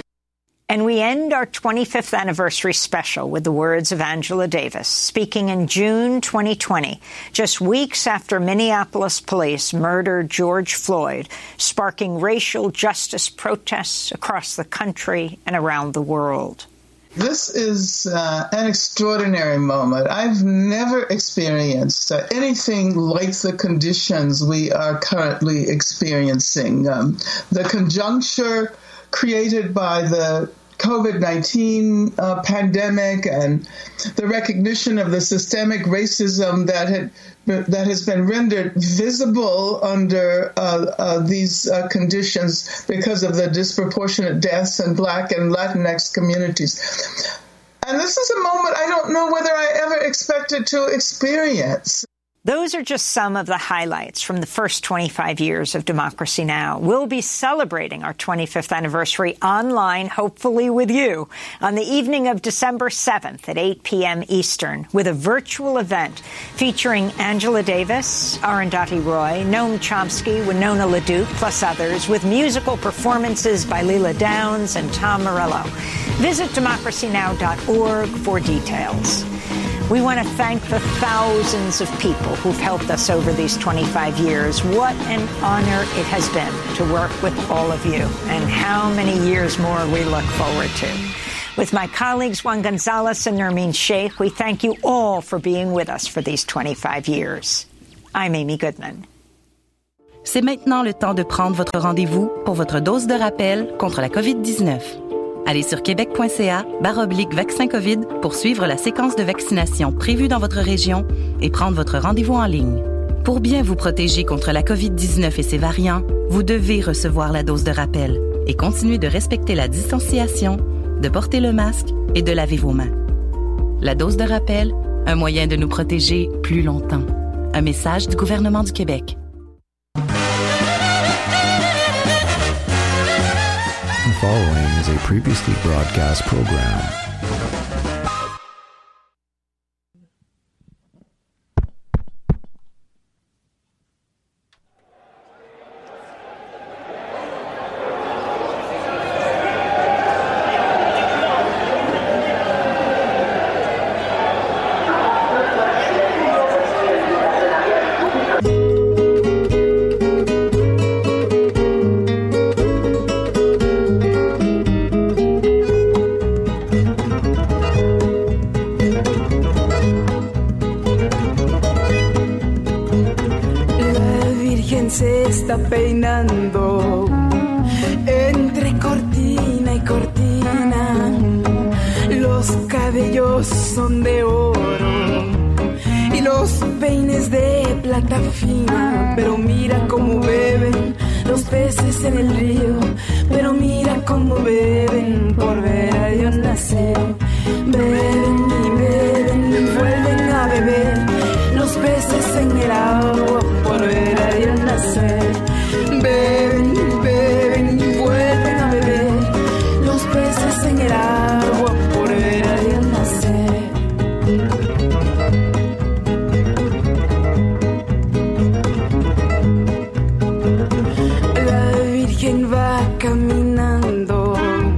And we end our twenty-fifth anniversary special with the words of Angela Davis, speaking in June twenty twenty, just weeks after Minneapolis police murdered George Floyd, sparking racial justice protests across the country and around the world. This is uh, an extraordinary moment. I've never experienced uh, anything like the conditions we are currently experiencing. Um, the conjuncture created by the COVID nineteen uh, pandemic and the recognition of the systemic racism that had that has been rendered visible under uh, uh, these uh, conditions because of the disproportionate deaths in Black and Latinx communities. And this is a moment I don't know whether I ever expected to experience. Those are just some of the highlights from the first twenty-five years of Democracy Now! We'll be celebrating our twenty-fifth anniversary online, hopefully with you, on the evening of December seventh at eight p.m. Eastern, with a virtual event featuring Angela Davis, Arundhati Roy, Noam Chomsky, Winona LaDuke, plus others, with musical performances by Leela Downs and Tom Morello. Visit democracy now dot org for details. We want to thank the thousands of people who've helped us over these twenty-five years. What an honor it has been to work with all of you, and how many years more we look forward to. With my colleagues Juan Gonzalez and Nermeen Sheikh, we thank you all for being with us for these twenty-five years. I'm Amy Goodman. C'est maintenant le temps de prendre votre rendez-vous pour votre dose de rappel contre la covid dix-neuf. Allez sur québec.ca barre oblique vaccin COVID pour suivre la séquence de vaccination prévue dans votre région et prendre votre rendez-vous en ligne. Pour bien vous protéger contre la covid dix-neuf et ses variants, vous devez recevoir la dose de rappel et continuer de respecter la distanciation, de porter le masque et de laver vos mains. La dose de rappel, un moyen de nous protéger plus longtemps. Un message du gouvernement du Québec. The following is a previously broadcast program. Peinando entre cortina y cortina, los cabellos son de oro y los peines de plata fina, pero mira cómo beben los peces en el río, pero mira cómo beben por ver a Dios nacer.